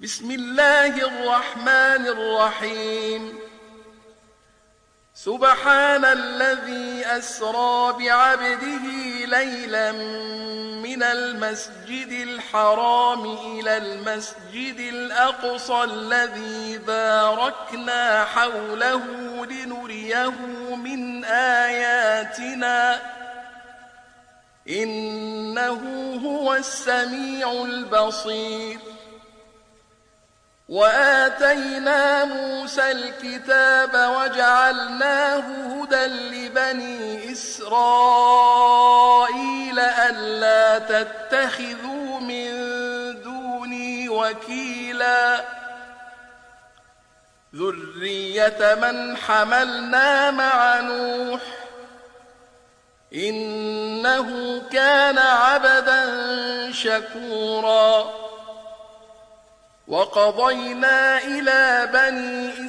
بسم الله الرحمن الرحيم سبحان الذي أسرى بعبده ليلا من المسجد الحرام إلى المسجد الأقصى الذي باركنا حوله لنريه من آياتنا إنه هو السميع البصير. وآتينا موسى الكتاب وجعلناه هدى لبني إسرائيل ألا تتخذوا من دوني وكيلا ذرية من حملنا مع نوح إنه كان عبدا شكورا. وقضينا إلى بني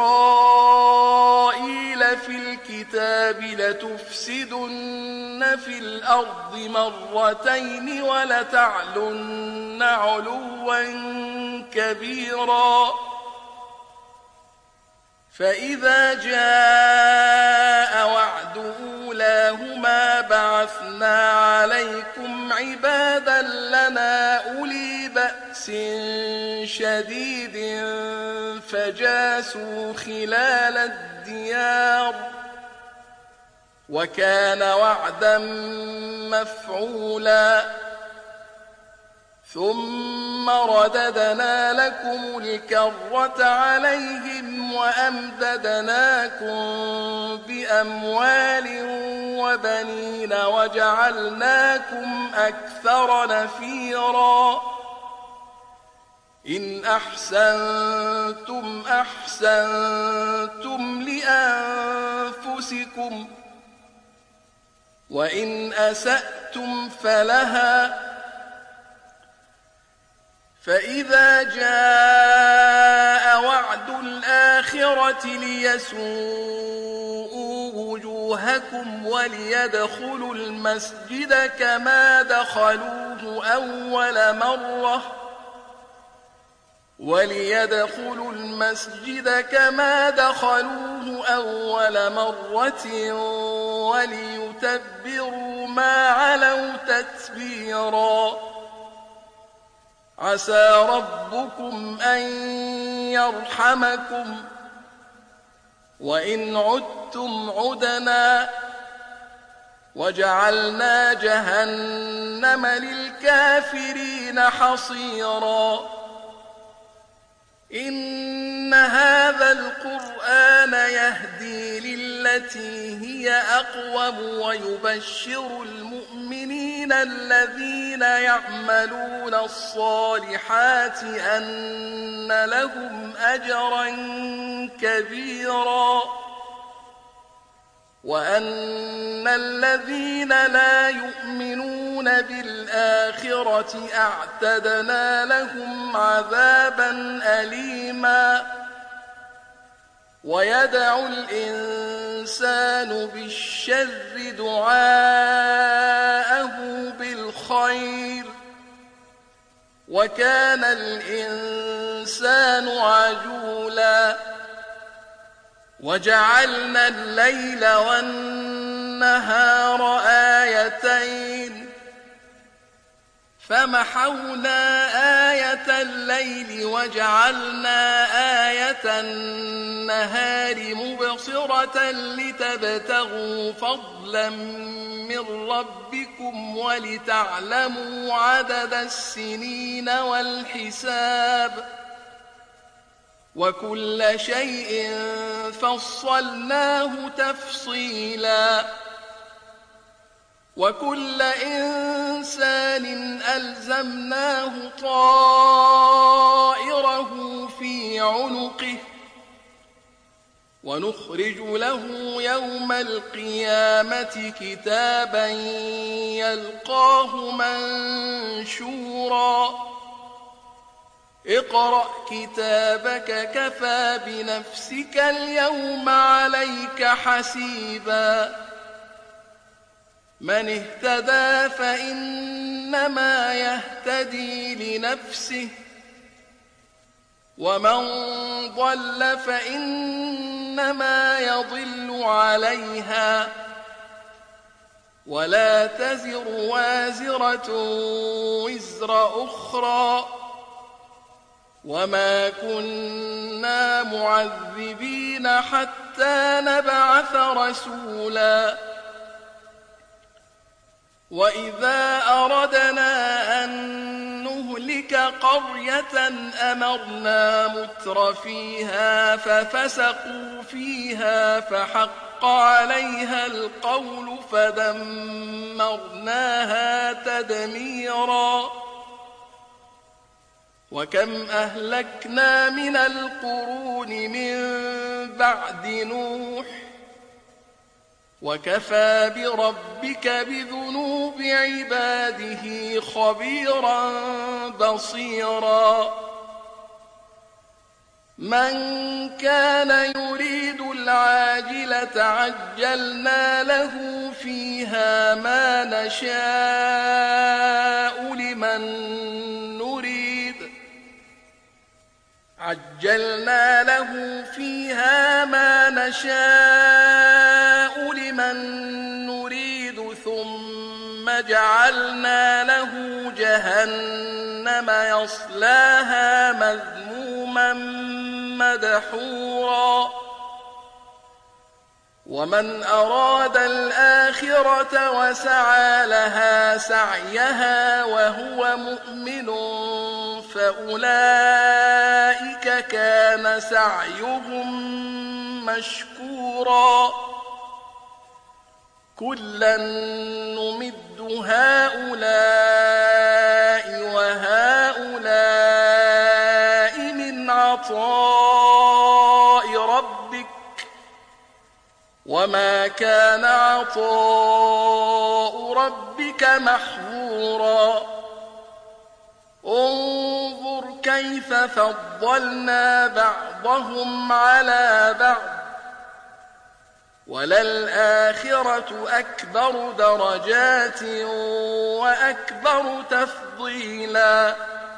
إسرائيل في الكتاب لتفسدن في الأرض مرتين ولتعلن علوا كبيرا. فإذا جاء وعد أولاهما بعثنا عليكم عبادا لنا أولي بأس شديد فجاسوا خلال الديار وكان وعدا مفعولا. ثم رددنا لكم الكرة عليهم وأمددناكم بأموال وبنين وجعلناكم أكثر نفيرا. إن أحسنتم أحسنتم لأنفسكم وإن أسأتم فلها. فإذا جاء وعد الآخرة ليسوءوا وجوهكم وليدخلوا المسجد كما دخلوه أول مرة وليتبروا ما علوا تتبيرا. عسى ربكم أن يرحمكم وإن عدتم عدنا وجعلنا جهنم للكافرين حصيرا. إن هذا القرآن يهدي للتي هي أقوم ويبشر المؤمنين الذين يعملون الصالحات أن لهم أجرا كبيرا وأن الذين لا يؤمنون بالآخرة أعتدنا لهم عذابا أليما. ويدعو الإنسان بالشر دعاءه بالخير وكان الإنسان عجولا. وجعلنا الليل والنهار آيتين فمحونا آية الليل وجعلنا آية النهار مبصرة لتبتغوا فضلا من ربكم ولتعلموا عدد السنين والحساب وكل شيء فصلناه تفصيلا. وكل إنسان ألزمناه طائره في عنقه ونخرج له يوم القيامة كتابا يلقاه منشورا. اقرأ كتابك كفى بنفسك اليوم عليك حسيبا. من اهتدى فإنما يهتدي لنفسه ومن ضل فإنما يضل عليها ولا تزر وازرة وزر أخرى وما كنا معذبين حتى نبعث رسولا وإذا أردنا أن نهلك قرية أمرنا متر فيها ففسقوا فيها فحق عليها القول فدمرناها تدميرا وكم أهلكنا من القرون من بعد نوح وكفى بربك بذنوب عباده خبيرا بصيرا من كان يريد العاجلة عجلنا له فيها ما نشاء لمن نريد عجلنا له فيها ما نشاء لمن نريد ثم جعلنا له جهنم يصلاها مذموما مدحورا ومن أراد الآخرة وسعى لها سعيها وهو مؤمن فأولئك كان سعيهم مشكورا كلا نمد هؤلاء وهؤلاء من عطاء ربك وما كان عطاء ربك محظورا انظر كيف فضلنا بعضهم على بعض وللآخرة أكبر درجات وأكبر تفضيلا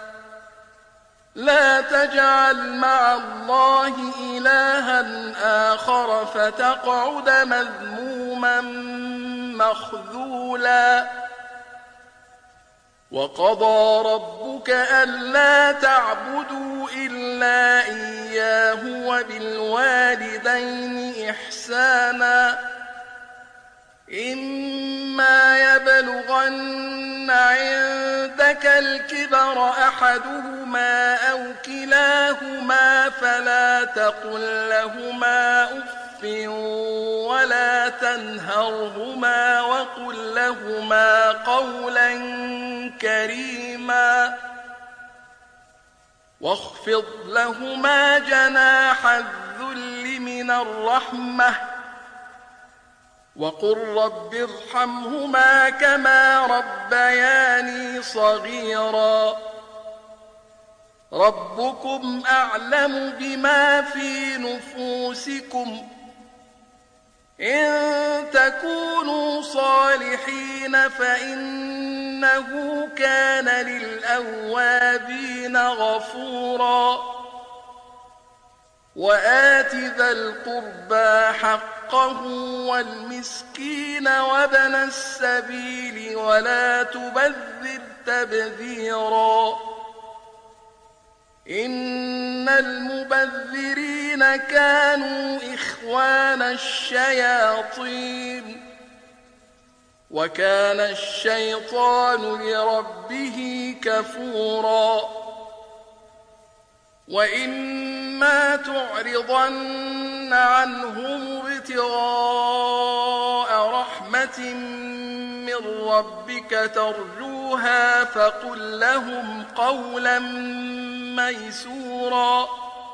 لا تجعل مع الله إلها آخر فتقعد مذموما مخذولا وقضى ربك ألا تعبدوا إلا إياه وبالوالدين إحسانا إما يبلغن عندك الكبر أحدهما أو كلاهما فلا تقل لهما أف ولا تنهرهما وقل لهما قولا كريما واخفض لهما جناح الذل من الرحمة وقل رب ارحمهما كما ربياني صغيرا ربكم أعلم بما في نفوسكم إن تكونوا صالحين فإنه كان للأوابين غفورا وآت ذا القربى حقه والمسكين وابن السبيل ولا تبذر تبذيرا إن المبذرين كانوا إخوان الشياطين وكان الشيطان لربه كفورا وإما تعرضن عنهم ابتغاء رحمة من ربك ترجوها فقل لهم قولا ميسورا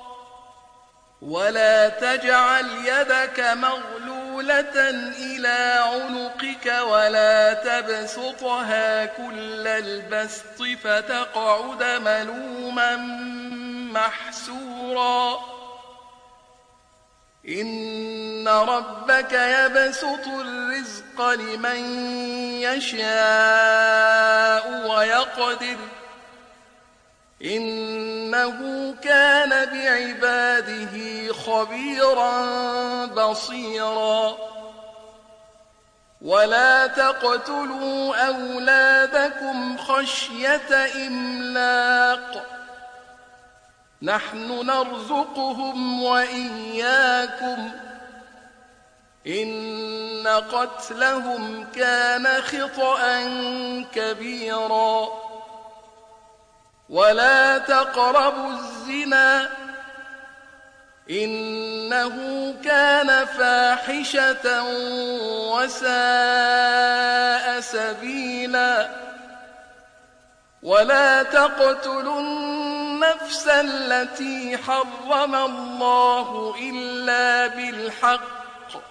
ولا تجعل يدك مغلولة إلى عنقك ولا تبسطها كل البسط فتقعد ملوما محسورا إن ربك يبسط الرزق لمن يشاء ويقدر إنه كان بعباده خبيرا بصيرا ولا تقتلوا أولادكم خشية إملاق نحن نرزقهم وإياكم إن قتلهم كان خطأ كبيرا ولا تقربوا الزنا إنه كان فاحشة وساء سبيلا ولا تقتلوا النفس التي حرم الله إلا بالحق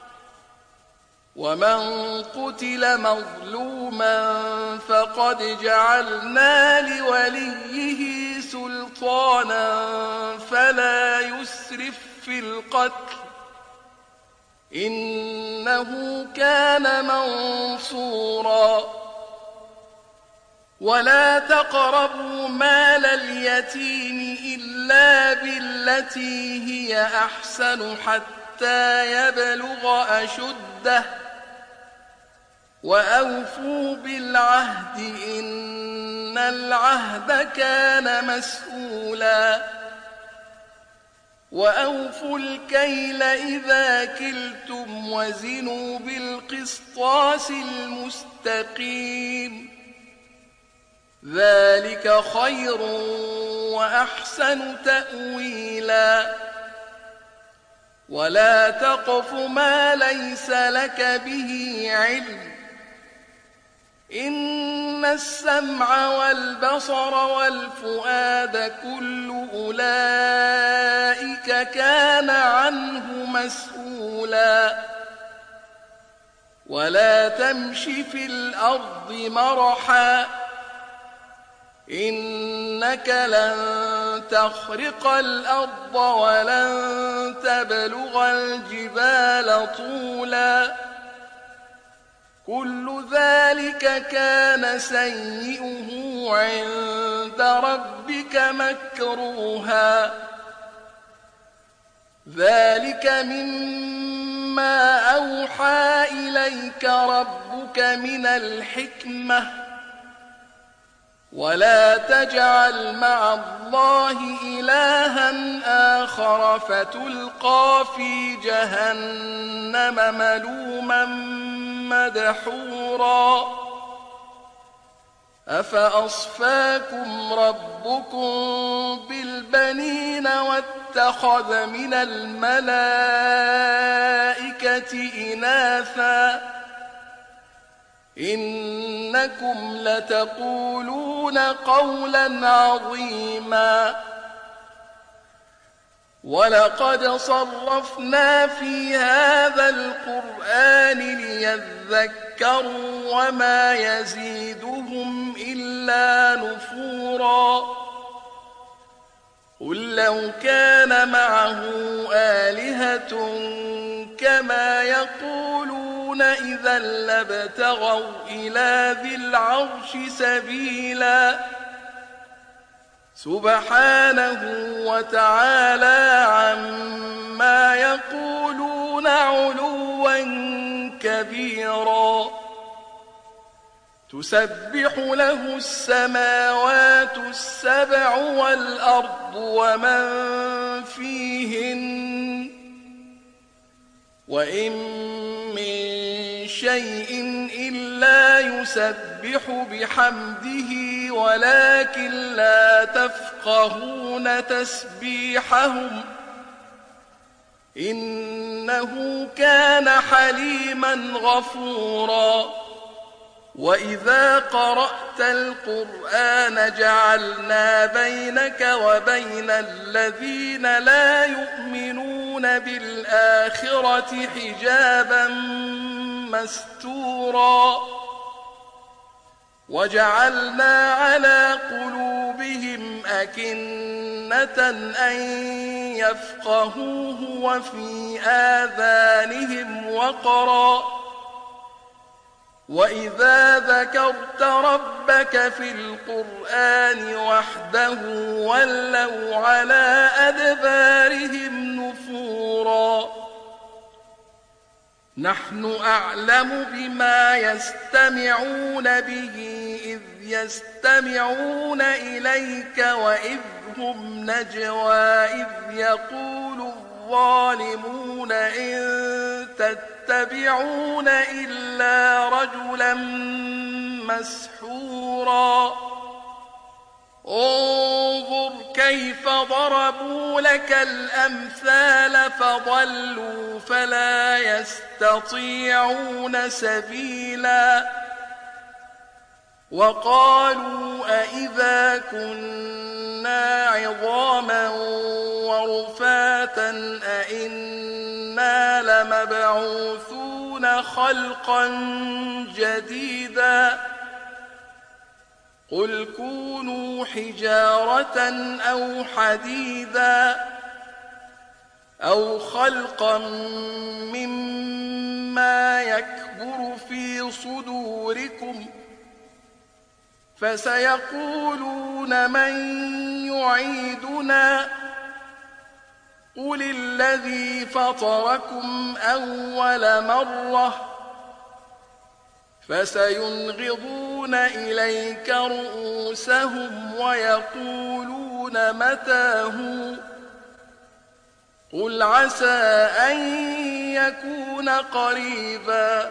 ومن قتل مظلوما فقد جعلنا لوليه سلطانا فلا يسرف في القتل إنه كان منصورا ولا تقربوا مال اليتيم إلا بالتي هي أحسن حتى يبلغ أشده وأوفوا بالعهد إن العهد كان مسؤولا وأوفوا الكيل إذا كلتم وزنوا بالقسطاس المستقيم ذلك خير وأحسن تأويلا ولا تقف ما ليس لك به علم إن السمع والبصر والفؤاد كل أولئك كان عنه مسؤولا ولا تمش في الأرض مرحا إنك لن تخرق الأرض ولن تبلغ الجبال طولا كل ذلك كان سيئه عند ربك مكروها ذلك مما أوحى إليك ربك من الحكمة ولا تجعل مع الله إلها آخر فتلقى في جهنم ملوما مدحورا أفأصفاكم ربكم بالبنين واتخذ من الملائكة إناثا إنكم لتقولون قولا عظيما ولقد صرفنا في هذا القرآن ليذكروا وما يزيدهم إلا نفورا قل لو كان معه آلهة كما يقولون إذا لابتغوا إلى ذي العرش سبيلا سبحانه وتعالى عما يقولون علوا كبيرا تسبح له السماوات السبع والأرض ومن فيهن وإن من شيء إلا يسبح بحمده ولكن لا تفقهون تسبيحهم إنه كان حليما غفورا وإذا قرأت القرآن جعلنا بينك وبين الذين لا يؤمنون بالآخرة حجابا مستورا وجعلنا على قلوبهم أكنة أن يفقهوه وفي آذانهم وقرا وإذا ذكرت ربك في القرآن وحده ولوا على أدبارهم نفورا نحن أعلم بما يستمعون به إذ يستمعون إليك وإذ هم نجوى إذ يقول الظالمون إن تتبعون إلا رجلا مسحورا انظر كيف ضربوا لك الأمثال فضلوا فلا يستطيعون سبيلا وقالوا أإذا كنا عظاما ورفاتا أإنا لمبعوثون خلقا جديدا قل كونوا حجارة أو حديدا أو خلقا مما يكبر في صدوركم فسيقولون من يعيدنا قل الذي فطركم أول مرة فسينغضون إليك رؤوسهم ويقولون متى هو قل عسى أن يكون قريبا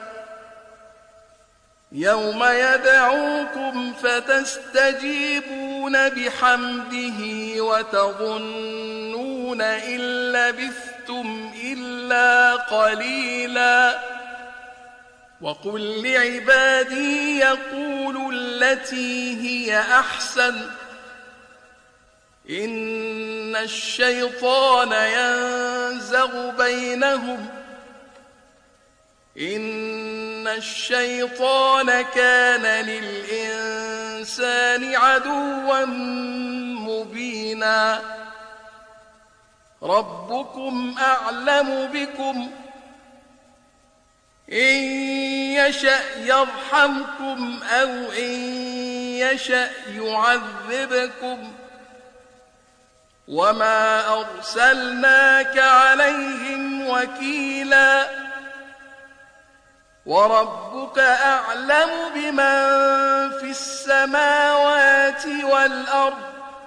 يوم يدعوكم فتستجيبون بحمده وتظنون إن لبثتم إلا قليلا وقل لعبادي يقولوا التي هي أحسن إن الشيطان ينزغ بينهم إن الشيطان كان للإنسان عدوا مبينا ربكم أعلم بكم إن يشأ يرحمكم أو إن يشأ يعذبكم وما أرسلناك عليهم وكيلا وربك أعلم بمن في السماوات والأرض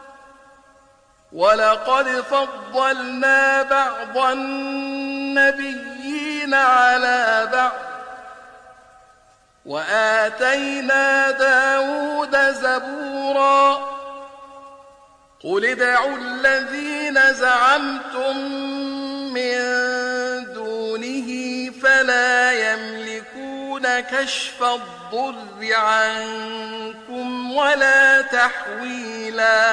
ولقد فضلنا بعض النبيين على بعض وآتينا داود زبورا قل ادعوا الذين زعمتم من دونه فلا يملكون كشف الضر عنكم ولا تحويلا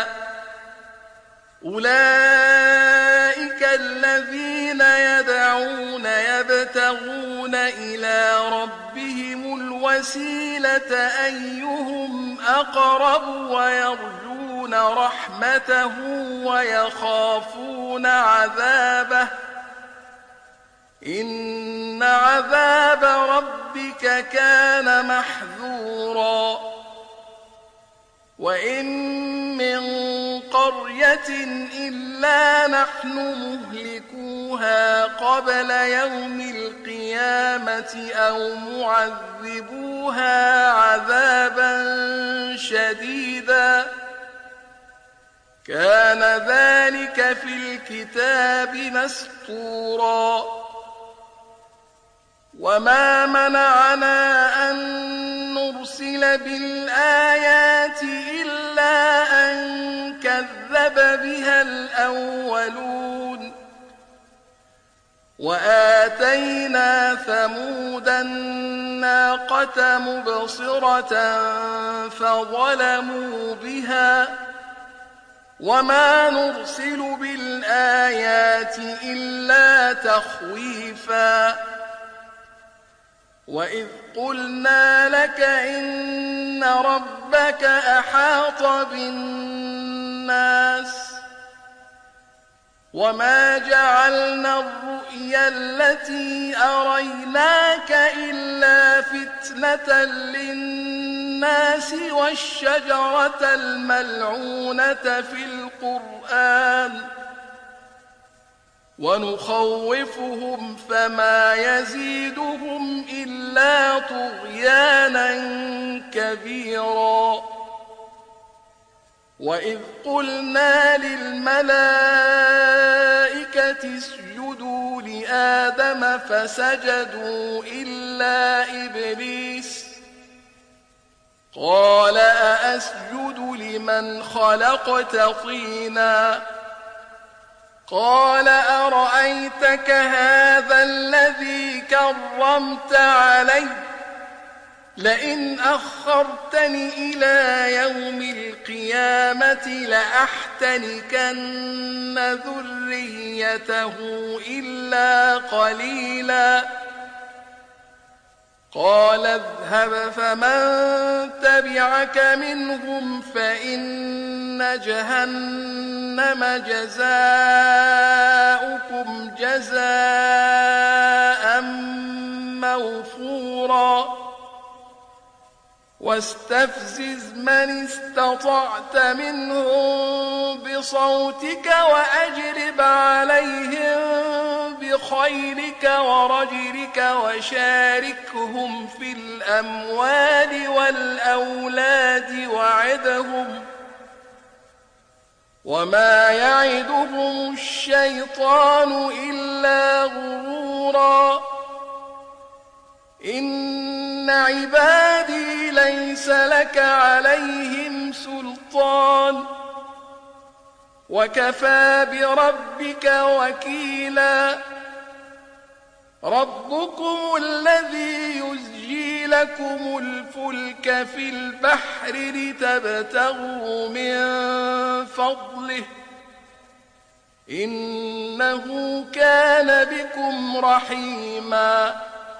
أولئك الذين يدعون يبتغون إلى ربهم الوسيلة أيهم أقرب ويرجون رحمته ويخافون عذابه إن عذاب ربك كان محذورا وإن من قرية إلا نحن مهلكوها قبل يوم القيامة أو معذبوها عذابا شديدا كان ذلك في الكتاب مسطورا وما منعنا أن نرسل بالآيات إلا أن كذب بها الأولون وآتينا ثمود الناقة مبصرة فظلموا بها وما نرسل بالآيات إلا تخويفا وإذ قلنا لك إن ربك أحاط بالناس وما جعلنا الرؤيا التي أريناك إلا فتنة فِتْنَةً لِلنَّاسِ وَالشَّجَرَةَ الْمَلْعُونَةَ فِي الْقُرْآنِ وَنُخَوِّفُهُمْ فَمَا يَزِيدُهُمْ إِلَّا طُغْيَانًا كَبِيرًا وَإِذْ قُلْنَا لِلْمَلَائِكَةِ اسْجُدُوا لِآدَمَ فَسَجَدُوا إِلَّا إِبْلِيسَ قَالَ أَأَسْجُدُ لِمَنْ خَلَقْتَ طِينًا قَالَ أَرَأَيْتَكَ هَذَا الَّذِي كَرَّمْتَ عَلَيَّ لئن أخرتني إلى يوم القيامة لأحتنكن ذريته إلا قليلا قال اذهب فمن تبعك منهم فإن جهنم جزاؤكم جزاء موفورا واستفزز من استطعت منهم بصوتك وأجلب عليهم بخيلك ورجلك وشاركهم في الأموال والأولاد وعدهم وما يعدهم الشيطان إلا غرورا إن عبادي ليس لك عليهم سلطان وكفى بربك وكيلا ربكم الذي يزجي لكم الفلك في البحر لتبتغوا من فضله إنه كان بكم رحيما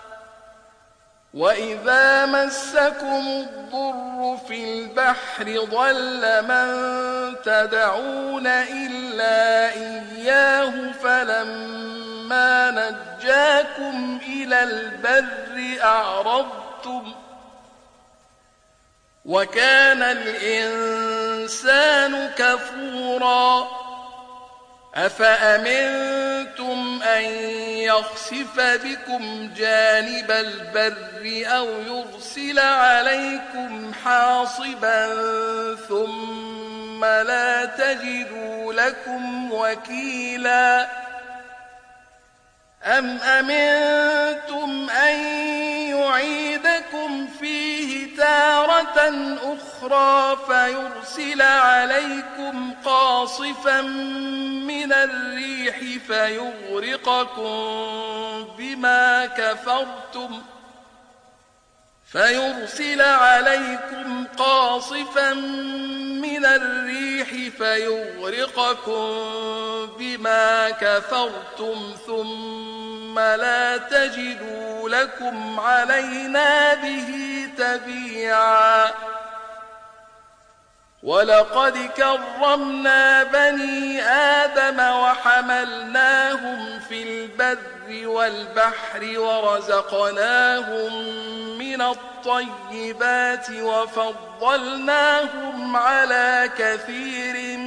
وإذا مسكم الضر في البحر ضل من تدعون إلا إياه فلما نجاكم إلى البر أعرضتم وكان الإنسان كفورا أفأمنتم أن يخسف بكم جانب البر أو يرسل عليكم حاصبا ثم لا تجدوا لكم وكيلا أم أمنتم أن يعيدكم فيه تارة أخرى فيرسل عليكم قاصفا من الريح فيغرقكم بما كفرتم ثم لا تجدوا لكم علينا به تبيعا ولقد كرمنا بني آدم وحملناهم في البر والبحر ورزقناهم من الطيبات وفضلناهم على كثير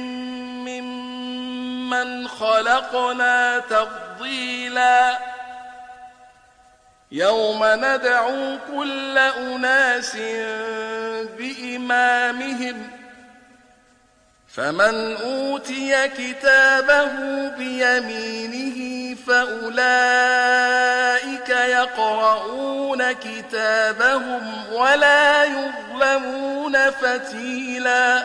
ممن خلقنا تفضيلا يوم ندعو كل أناس بإمامهم فمن أوتي كتابه بيمينه فأولئك يقرؤون كتابهم ولا يظلمون فتيلا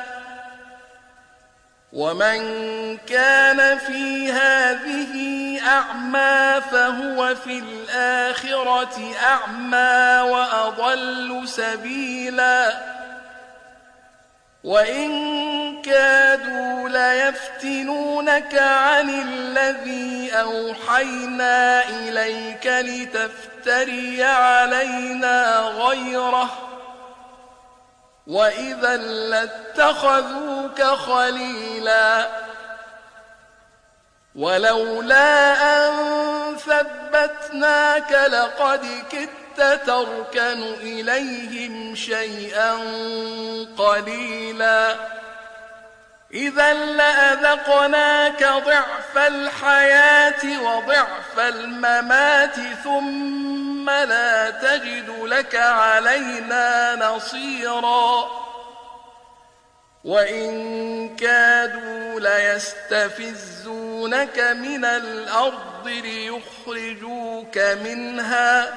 ومن كان في هذه أعمى فهو في الآخرة أعمى وأضل سبيلا وإن كادوا ليفتنونك عن الذي أوحينا إليك لتفتري علينا غيره وإذا لاتخذوك خليلا ولولا أن ثبتناك لقد كدت تركن إليهم شيئا قليلا إذا لأذقناك ضعف الحياة وضعف الممات ثم لا تجد لك علينا نصيرا وإن كادوا ليستفزونك من الأرض ليخرجوك منها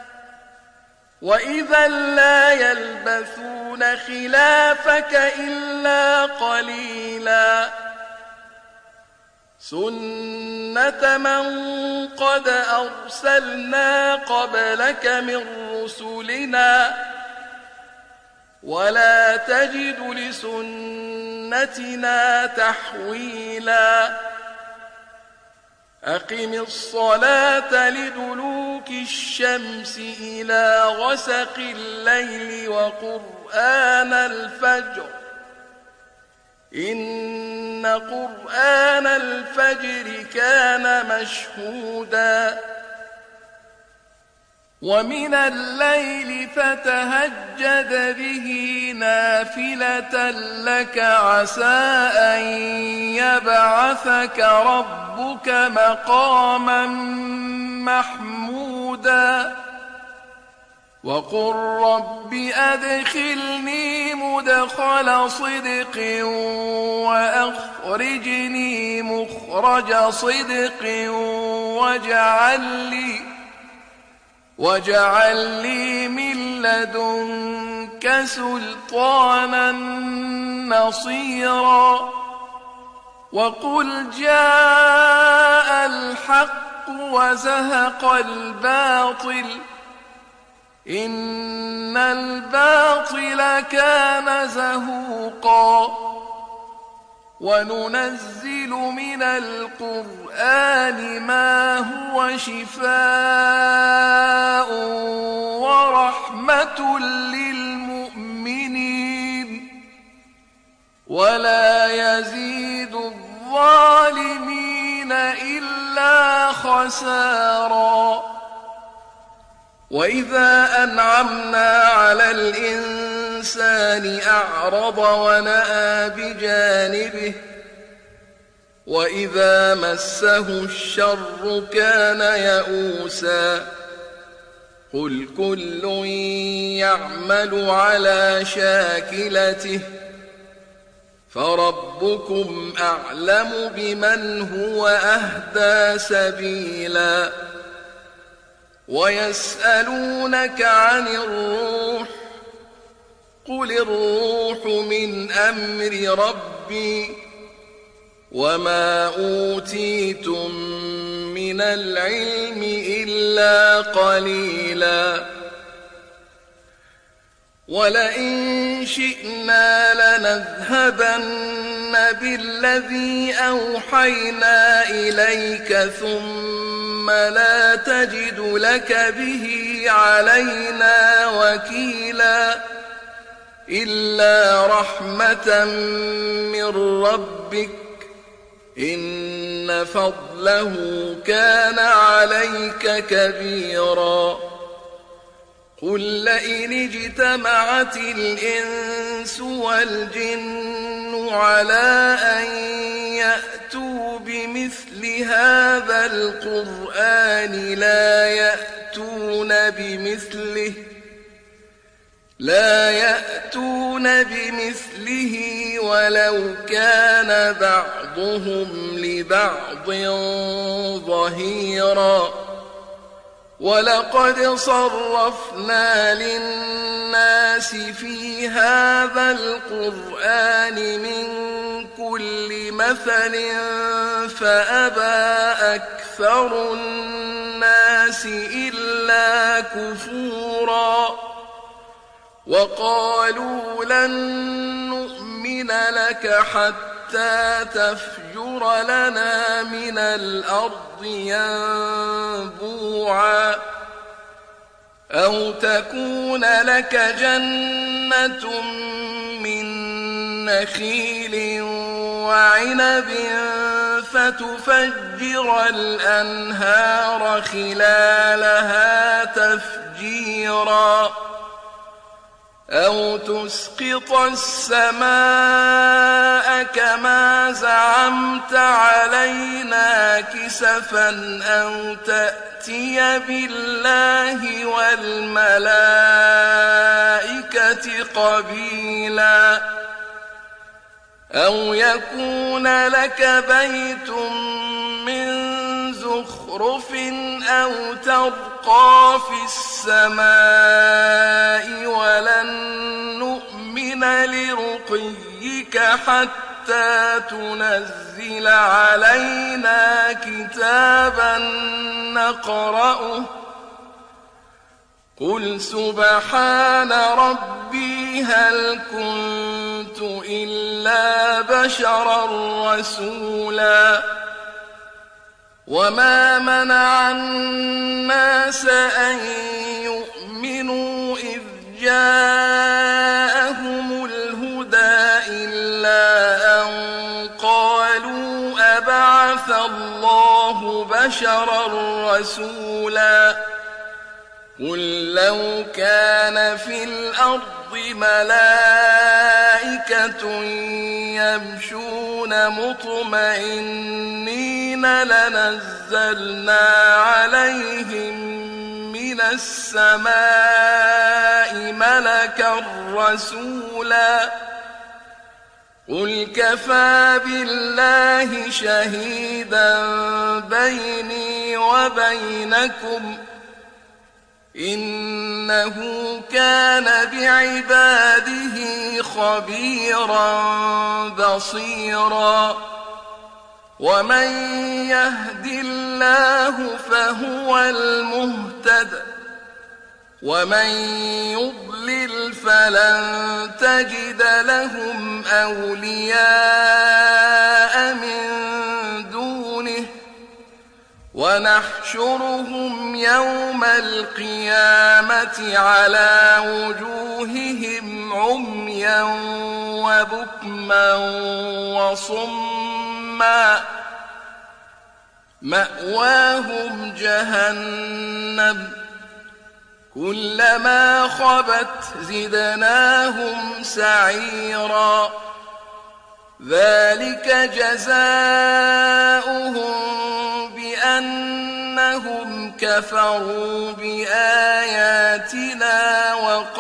وإذا لا يلبثون خلافك إلا قليلا سنة من قد أرسلنا قبلك من رسلنا ولا تجد لسنتنا تحويلا أقم الصلاة لدلوك الشمس إلى غسق الليل وقرآن الفجر إن قرآن الفجر كان مشهودا ومن الليل فتهجد به نافلة لك عسى أن يبعثك ربك مقاما محمودا وقل رب أدخلني مدخل صدق وأخرجني مخرج صدق واجعل لي من لدنك سلطانا نصيرا وقل جاء الحق وزهق الباطل إن الباطل كان زهوقا وننزل من القرآن ما هو شفاء ورحمة للمؤمنين ولا يزيد الظالمين إلا خسارا وإذا أنعمنا على الإنسان أعرض ونأى بجانبه وإذا مسه الشر كان يئوسا قل كل يعمل على شاكلته فربكم أعلم بمن هو أهدى سبيلا ويسألونك عن الروح قل الروح من أمر ربي وما أوتيتم من العلم إلا قليلا ولئن شئنا لنذهبن بالذي أوحينا إليك ثم لا تجد لك به علينا وكيلا إلا رحمة من ربك إن فضله كان عليك كبيرا قل لئن اجتمعت الإنس والجن على أن يأتوا بمثل هذا القرآن لا يأتون بمثله ولو كان بعضهم لبعض ظهيرا ولقد صرفنا للناس في هذا القرآن من كل مثل فأبى أكثر الناس إلا كفورا وقالوا لن نؤمن لك حتى تفجر لنا من الأرض ينبوعا أو تكون لك جنة من نخيل وعنب فتفجر الأنهار خلالها تفجيرا أو تسقط السماء كما زعمت علينا كسفا أو تأتي بالله والملائكة قبيلا أو يكون لك بيت من زخرف أو ترقى في السماء ولن نؤمن لرقيك حتى تنزل علينا كتابا نقرأه قل سبحان ربي هل كنت إلا بشرا رسولا وما منع الناس أن يؤمنوا إذ جاءهم الهدى إلا أن قالوا أبعث الله بشرا رسولا قل لو كان في الأرض ملائكة يمشون مطمئنين لنزلنا عليهم من السماء ملكا رسولا قل كفى بالله شهيدا بيني وبينكم إنه كان بعباده خبيرا بصيرا ومن يهد الله فهو المهتد ومن يضلل فلن تجد لهم أولياء من دونه ونحشرهم يوم القيامة على وجوههم عميا وبكما وصما مأواهم جهنم كلما خبت زدناهم سعيرا ذلك جزاؤهم بأنهم كفروا بآياتنا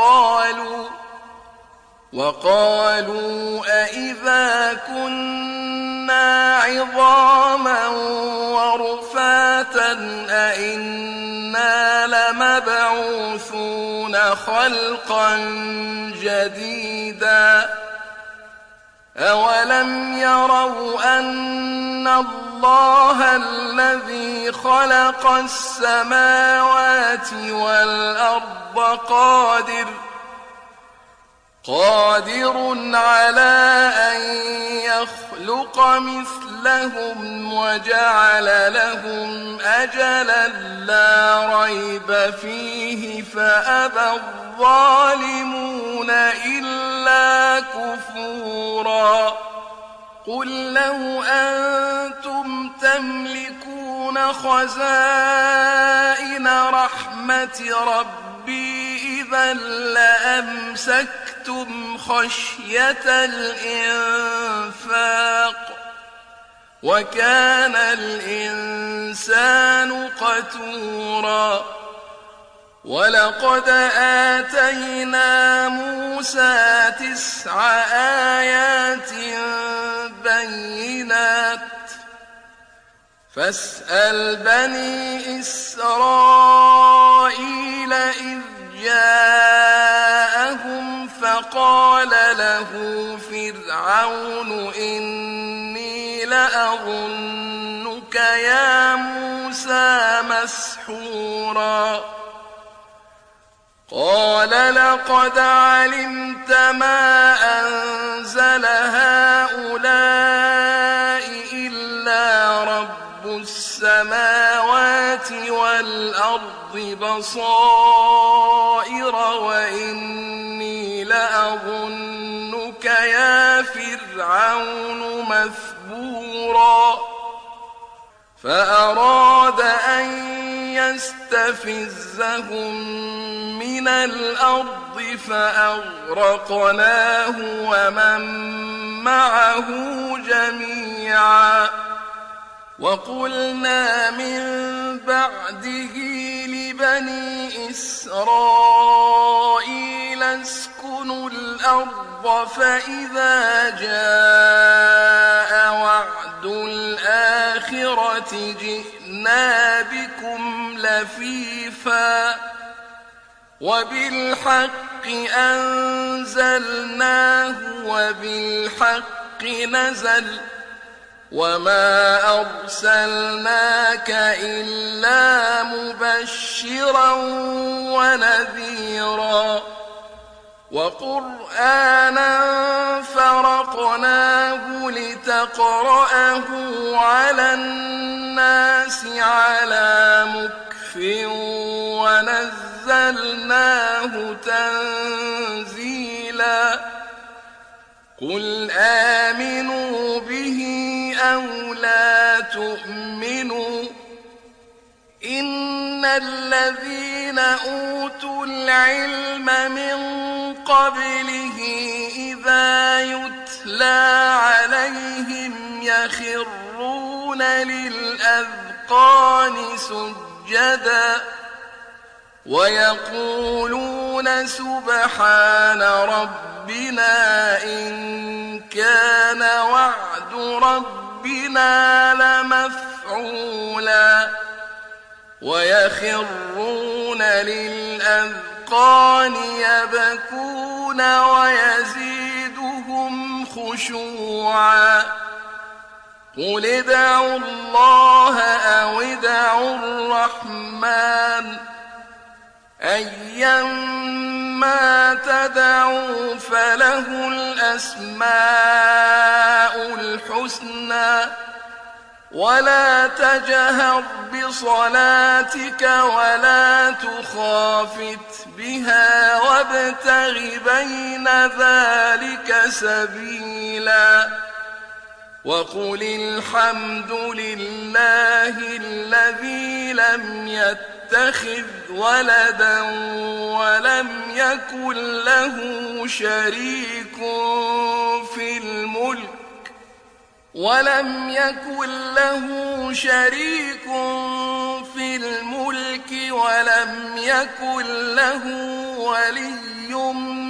وقالوا أإذا كنا عظاما ورفاتا أإنا لمبعوثون خلقا جديدا أولم يروا أن الله الذي خلق السماوات والأرض قادر على أن يخلق مثلهم وجعل لهم أجلا لا ريب فيه فأبى الظالمون إلا كفورا قل لو أنتم تملكون خزائن رحمة ربي إذا لأمسكتم خشية الإنفاق وكان الإنسان قتورا ولقد آتينا موسى 9 آيات بينات فاسأل بني إسرائيل إذ جاءهم فقال له فرعون إني لأظنك يا موسى مسحورا قال لقد علمت ما أنزل هؤلاء إلا رب السماوات والأرض بصائر وإني لأظنك يا فرعون مثبورا فأراد أن يستفزهم من الأرض فأغرقناه ومن معه جميعا. وقلنا من بعده لبني إسرائيل اسكنوا الأرض فإذا جاء وعد الآخرة جئنا بكم لفيفا وبالحق أنزلناه وبالحق نزل وما أرسلناك إلا مبشرا ونذيرا وقرآنا فرقناه لتقرأه على الناس على مكث ونزلناه تنزيلا قل آمنوا به أو لا تؤمنوا إن الذين أوتوا العلم من قبله إذا يتلى عليهم يخرون للأذقان سجدا ويقولون سبحان ربنا إن كان وعد ربنا لمفعولا ويخرون للأذقان يبكون ويزيدهم خشوعا قل ادعوا الله أو ادعوا الرحمن أيما تدعوا فله الأسماء الحسنى ولا تجهر بصلاتك ولا تخافت بها وابتغ بين ذلك سبيلا وقل الحمد لله الذي لم يتخذ ولدا ولم يكن له شريك في الملك ولم يكن له ولي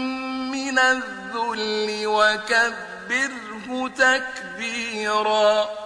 من الذل وكبره تكبيرا